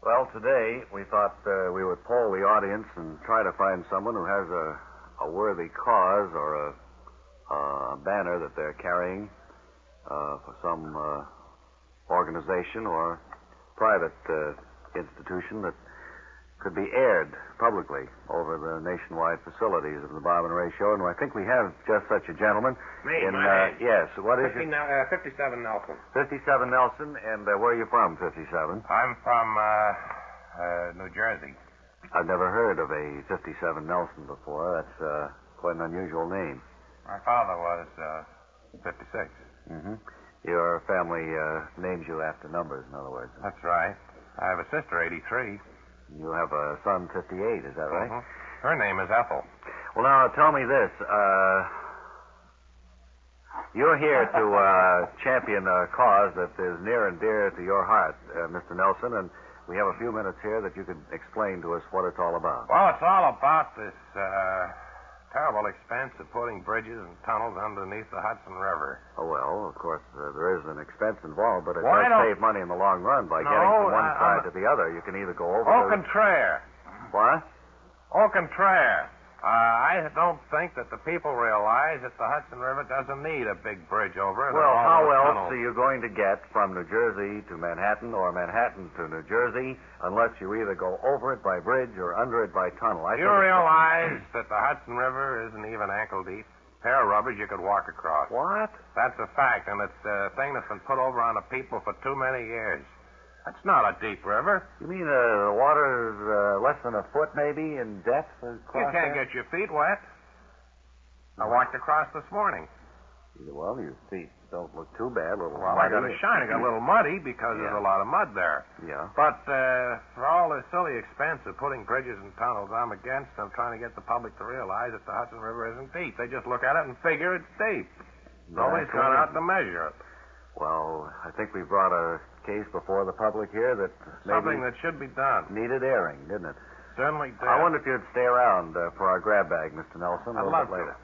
Well, today we thought we would poll the audience and try to find someone who has a worthy cause or a banner that they're carrying for some organization or private institution that could be aired publicly over the nationwide facilities of the Bob and Ray Show. And I think we have just such a gentleman. Me, yes. What is 57 Nelson. 57 Nelson, and where are you from, 57? I'm from New Jersey. I've never heard of a 57 Nelson before. That's quite an unusual name. My father was 56. Mm-hmm. Your family names you after numbers, in other words. That's right. I have a sister, 83. You have a son, 58, is that right? Mm-hmm. Her name is Ethel. Well, now, tell me this. You're here to champion a cause that is near and dear to your heart, Mr. Nelson, and we have a few minutes here that you could explain to us what it's all about. Well, it's all about this terrible expense of putting bridges and tunnels underneath the Hudson River. Oh, well, of course, there is an expense involved, but it Well, does save money in the long run by getting from one side to the other. You can either go over... Au contraire. What? Au contraire. I don't think that the people realize that the Hudson River doesn't need a big bridge over it. Well, how else tunnels. are you going to get from New Jersey to Manhattan or Manhattan to New Jersey unless you either go over it by bridge or under it by tunnel? You realize that the Hudson River isn't even ankle deep? A pair of rubbers you could walk across. What? That's a fact, and it's a thing that's been put over on the people for too many years. That's not a deep river. You mean the water's less than a foot, maybe, in depth? You can't get your feet wet. I walked across this morning. Well, your feet don't look too bad. Well, I got a shine. I got a little muddy because there's a lot of mud there. Yeah. But for all the silly expense of putting bridges and tunnels, I'm against them trying to get the public to realize that the Hudson River isn't deep. They just look at it and figure it's deep. Nobody's gone out to measure it. Well, I think we brought a case before the public here that something that should be done. Needed airing, didn't it? Certainly did. I wonder if you'd stay around for our grab bag, Mr. Nelson, a little bit later.